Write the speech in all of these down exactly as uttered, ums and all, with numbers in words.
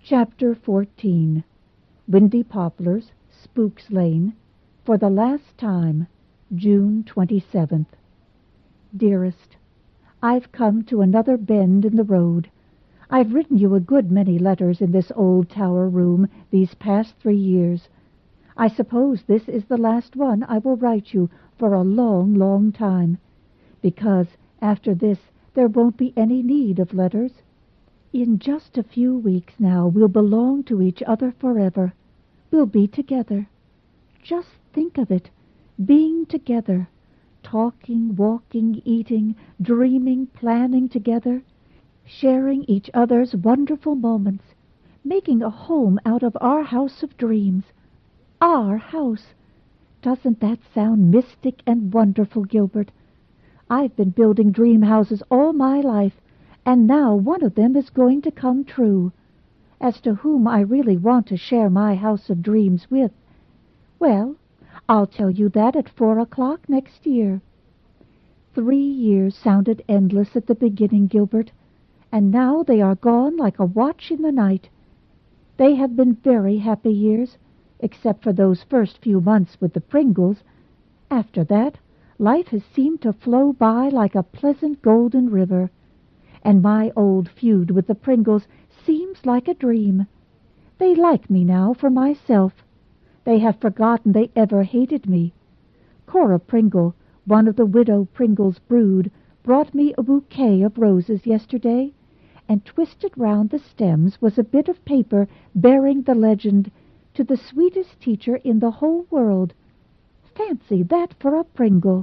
Chapter fourteen. Windy Poplars, Spooks Lane, for the last time, June twenty-seventh. Dearest, I've come to another bend in the road. I've written you a good many letters in this old tower room these past three years. I suppose this is the last one I will write you for a long, long time, because after this there won't be any need of letters. In just a few weeks now we'll belong to each other forever. We'll be together. Just think of it, being together, talking, walking, eating, dreaming, planning together, sharing each other's wonderful moments, making a home out of our house of dreams. Our house! Doesn't that sound mystic and wonderful, Gilbert? I've been building dream houses all my life, and now one of them is going to come true. As to whom I really want to share my house of dreams with, well, I'll tell you that at four o'clock next year. Three years sounded endless at the beginning, Gilbert, and now they are gone like a watch in the night. They have been very happy years, except for those first few months with the Pringles. After that, life has seemed to flow by like a pleasant golden river, and my old feud with the Pringles seems like a dream. They like me now for myself. They have forgotten they ever hated me. Cora Pringle, one of the widow Pringle's brood, brought me a bouquet of roses yesterday, and twisted round the stems was a bit of paper bearing the legend, "To the sweetest teacher in the whole world." Fancy that for a Pringle!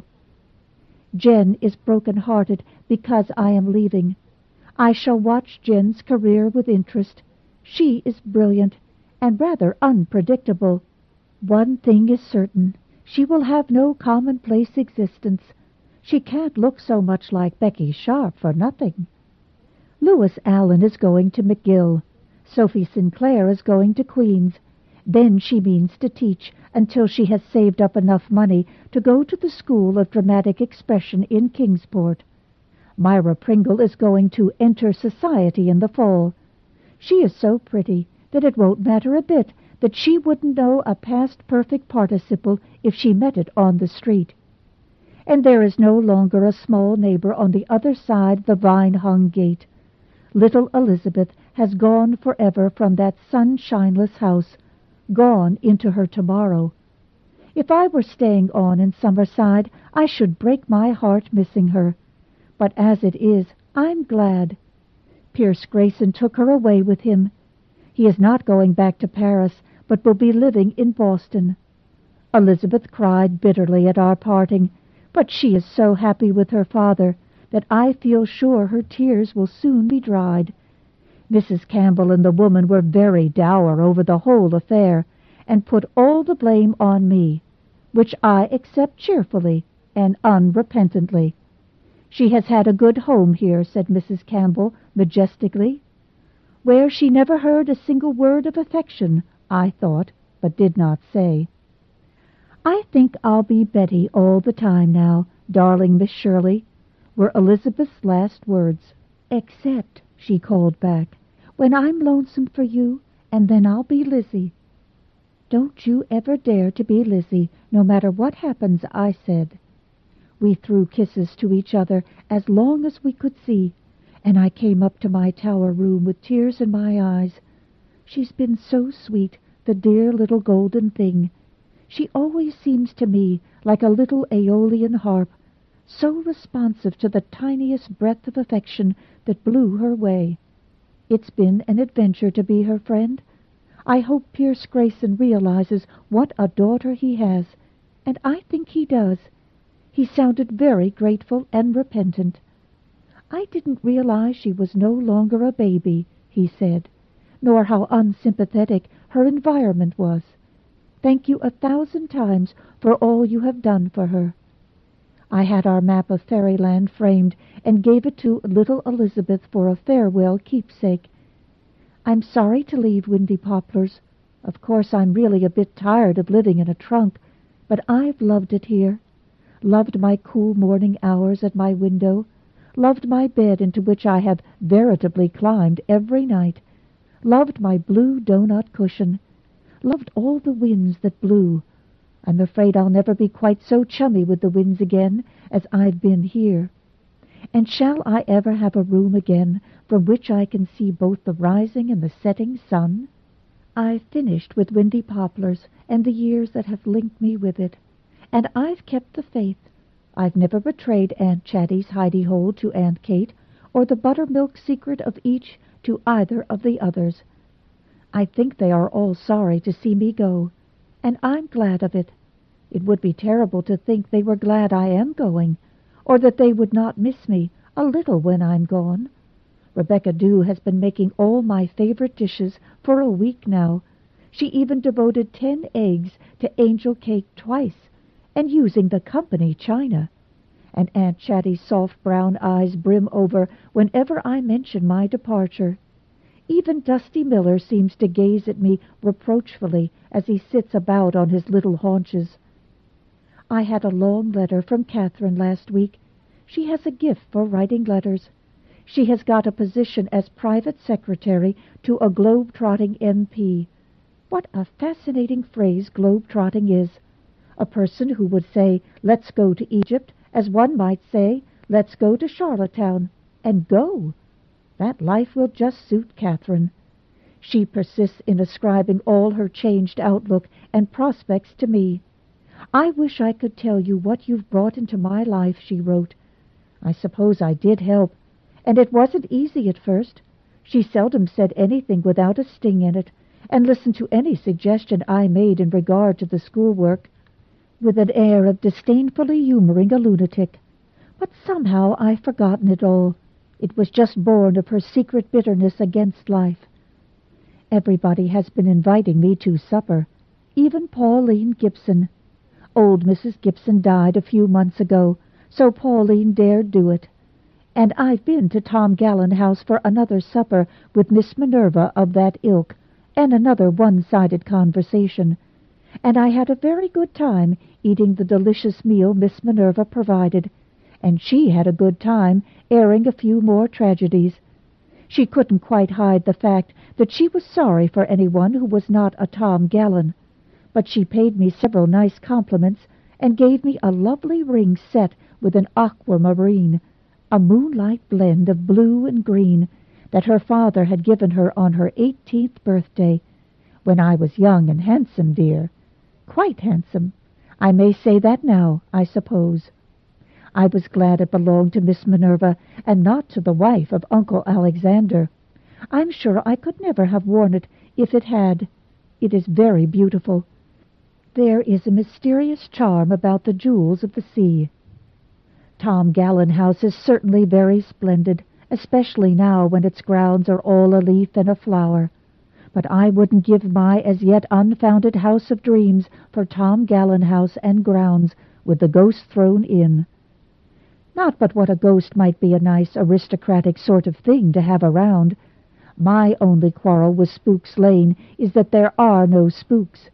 Jen is broken-hearted because I am leaving. I shall watch Jen's career with interest. She is brilliant and rather unpredictable. One thing is certain, she will have no commonplace existence. She can't look so much like Becky Sharp for nothing. Louis Allen is going to McGill. Sophie Sinclair is going to Queen's. Then she means to teach until she has saved up enough money to go to the School of Dramatic Expression in Kingsport. Myra Pringle is going to enter society in the fall. She is so pretty that it won't matter a bit that she wouldn't know a past perfect participle if she met it on the street. And there is no longer a small neighbor on the other side the vine-hung gate. Little Elizabeth has gone forever from that sunshineless house, gone into her tomorrow. If I were staying on in Summerside, I should break my heart missing her. But as it is, I'm glad. Pierce Grayson took her away with him. He is not going back to Paris, but will be living in Boston. Elizabeth cried bitterly at our parting, but she is so happy with her father that I feel sure her tears will soon be dried. Missus Campbell and the woman were very dour over the whole affair, and put all the blame on me, which I accept cheerfully and unrepentantly. She has had a good home here, said Missus Campbell majestically, where she never heard a single word of affection, I thought, but did not say. I think I'll be Betty all the time now, darling Miss Shirley, were Elizabeth's last words. Except, she called back, when I'm lonesome for you, and then I'll be Lizzie. Don't you ever dare to be Lizzie, no matter what happens, I said. We threw kisses to each other as long as we could see, and I came up to my tower room with tears in my eyes. She's been so sweet, the dear little golden thing. She always seems to me like a little Aeolian harp, so responsive to the tiniest breath of affection that blew her way. It's been an adventure to be her friend. I hope Pierce Grayson realizes what a daughter he has, and I think he does. He sounded very grateful and repentant. I didn't realize she was no longer a baby, he said, nor how unsympathetic her environment was. Thank you a thousand times for all you have done for her. I had our map of Fairyland framed and gave it to little Elizabeth for a farewell keepsake. I'm sorry to leave Windy Poplars. Of course I'm really a bit tired of living in a trunk, but I've loved it here. Loved my cool morning hours at my window, loved my bed into which I have veritably climbed every night, loved my blue doughnut cushion, loved all the winds that blew. I'm afraid I'll never be quite so chummy with the winds again as I've been here. And shall I ever have a room again from which I can see both the rising and the setting sun? I've finished with Windy Poplars and the years that have linked me with it, and I've kept the faith. I've never betrayed Aunt Chatty's hidey-hole to Aunt Kate, or the buttermilk secret of each to either of the others. I think they are all sorry to see me go, and I'm glad of it. It would be terrible to think they were glad I am going, or that they would not miss me a little when I'm gone. Rebecca Dew has been making all my favorite dishes for a week now. She even devoted ten eggs to angel cake twice, and using the company china. And Aunt Chatty's soft brown eyes brim over whenever I mention my departure. Even Dusty Miller seems to gaze at me reproachfully as he sits about on his little haunches. I had a long letter from Catherine last week. She has a gift for writing letters. She has got a position as private secretary to a globe-trotting M P. What a fascinating phrase globe-trotting is. A person who would say, let's go to Egypt, as one might say, let's go to Charlottetown, and go. That life will just suit Catherine. She persists in ascribing all her changed outlook and prospects to me. I wish I could tell you what you've brought into my life, she wrote. I suppose I did help, and it wasn't easy at first. She seldom said anything without a sting in it, and listened to any suggestion I made in regard to the schoolwork, with an air of disdainfully humoring a lunatic. But somehow I've forgotten it all. It was just born of her secret bitterness against life. Everybody has been inviting me to supper, even Pauline Gibson. Old Missus Gibson died a few months ago, so Pauline dared do it. And I've been to Tom Gallon House for another supper with Miss Minerva of that ilk, and another one-sided conversation. And I had a very good time eating the delicious meal Miss Minerva provided, and she had a good time airing a few more tragedies. She couldn't quite hide the fact that she was sorry for anyone who was not a Tom Gallon, but she paid me several nice compliments and gave me a lovely ring set with an aquamarine, a moonlight blend of blue and green that her father had given her on her eighteenth birthday, when I was young and handsome, dear. Quite handsome. I may say that now, I suppose. I was glad it belonged to Miss Minerva and not to the wife of Uncle Alexander. I'm sure I could never have worn it if it had. It is very beautiful. There is a mysterious charm about the jewels of the sea. Tom Gallon House is certainly very splendid, especially now when its grounds are all a leaf and a flower. But I wouldn't give my as yet unfounded house of dreams for Tom Gallon House and grounds, with the ghost thrown in. Not but what a ghost might be a nice aristocratic sort of thing to have around. My only quarrel with Spooks Lane is that there are no spooks.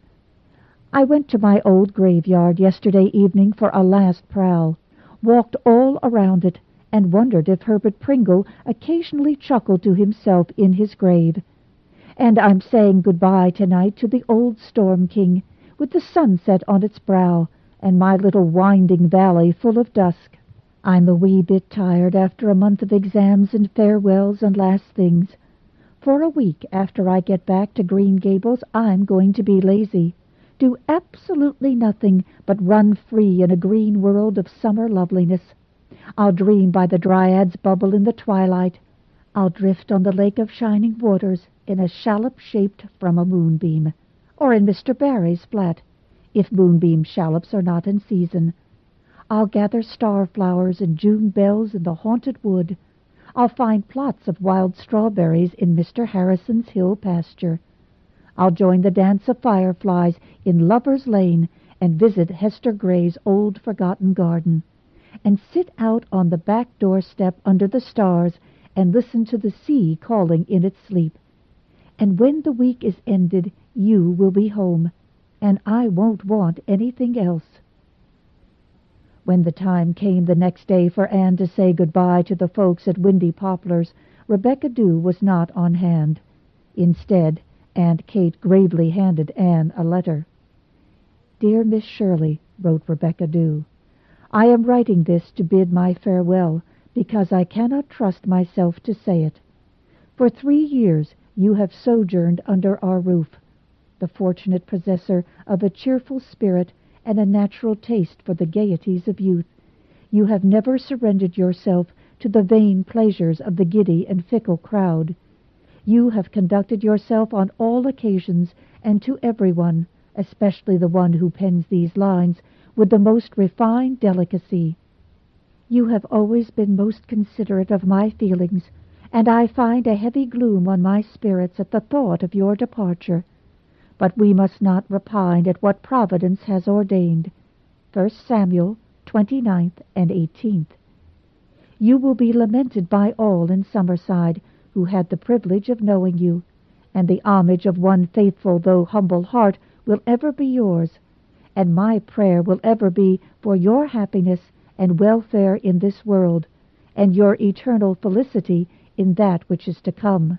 I went to my old graveyard yesterday evening for a last prowl, walked all around it, and wondered if Herbert Pringle occasionally chuckled to himself in his grave. And I'm saying good-bye tonight to the old Storm King, with the sunset on its brow, and my little winding valley full of dusk. I'm a wee bit tired after a month of exams and farewells and last things. For a week after I get back to Green Gables, I'm going to be lazy, do absolutely nothing but run free in a green world of summer loveliness. I'll dream by the Dryad's bubble in the twilight. I'll drift on the lake of shining waters in a shallop shaped from a moonbeam, or in Mister Barry's flat, if moonbeam shallops are not in season. I'll gather starflowers and June bells in the haunted wood. I'll find plots of wild strawberries in Mister Harrison's hill pasture. I'll join the dance of fireflies in Lover's Lane and visit Hester Gray's old forgotten garden, and sit out on the back doorstep under the stars and listen to the sea calling in its sleep. And when the week is ended, you will be home, and I won't want anything else. When the time came the next day for Anne to say good-bye to the folks at Windy Poplars, Rebecca Dew was not on hand. Instead, Aunt Kate gravely handed Anne a letter. "Dear Miss Shirley," wrote Rebecca Dew, "I am writing this to bid my farewell, because I cannot trust myself to say it. For three years you have sojourned under our roof, the fortunate possessor of a cheerful spirit and a natural taste for the gaieties of youth. You have never surrendered yourself to the vain pleasures of the giddy and fickle crowd. You have conducted yourself on all occasions and to everyone, especially the one who pens these lines, with the most refined delicacy. You have always been most considerate of my feelings, and I find a heavy gloom on my spirits at the thought of your departure. But we must not repine at what Providence has ordained. First Samuel, twenty-ninth and eighteenth. You will be lamented by all in Summerside who had the privilege of knowing you, and the homage of one faithful though humble heart will ever be yours, and my prayer will ever be for your happiness and welfare in this world, and your eternal felicity in that which is to come.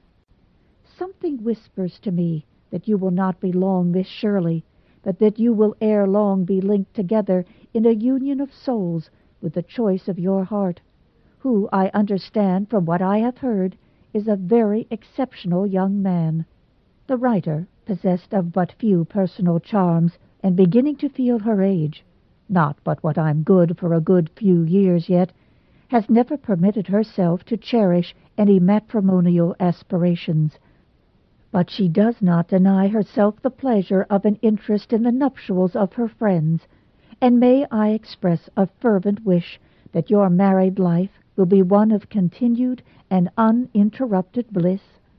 Something whispers to me that you will not be long Miss Shirley, but that you will ere long be linked together in a union of souls with the choice of your heart, who, I understand from what I have heard, is a very exceptional young man." The writer, possessed of but few personal charms, and beginning to feel her age, not but what I'm good for a good few years yet, has never permitted herself to cherish any matrimonial aspirations. But she does not deny herself the pleasure of an interest in the nuptials of her friends, and may I express a fervent wish that your married life will be one of continued and uninterrupted bliss?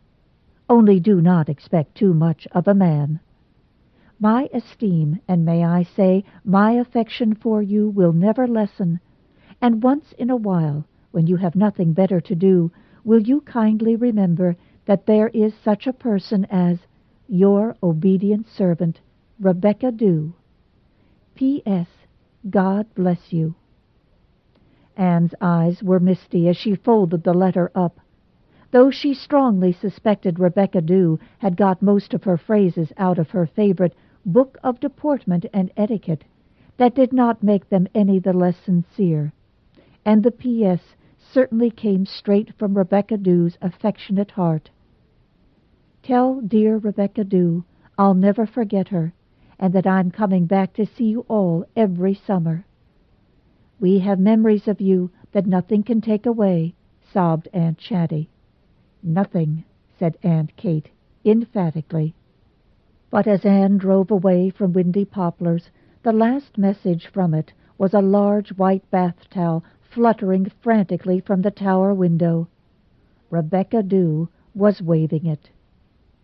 Only do not expect too much of a man. My esteem, and may I say, my affection for you will never lessen, and once in a while, when you have nothing better to do, will you kindly remember that there is such a person as your obedient servant, Rebecca Dew. P S. God bless you. Anne's eyes were misty as she folded the letter up. Though she strongly suspected Rebecca Dew had got most of her phrases out of her favorite Book of Deportment and Etiquette, that did not make them any the less sincere, and the P S certainly came straight from Rebecca Dew's affectionate heart. Tell dear Rebecca Dew I'll never forget her, and that I'm coming back to see you all every summer. We have memories of you that nothing can take away, sobbed Aunt Chatty. Nothing, said Aunt Kate, emphatically. But as Anne drove away from Windy Poplars, the last message from it was a large white bath towel fluttering frantically from the tower window. Rebecca Dew was waving it.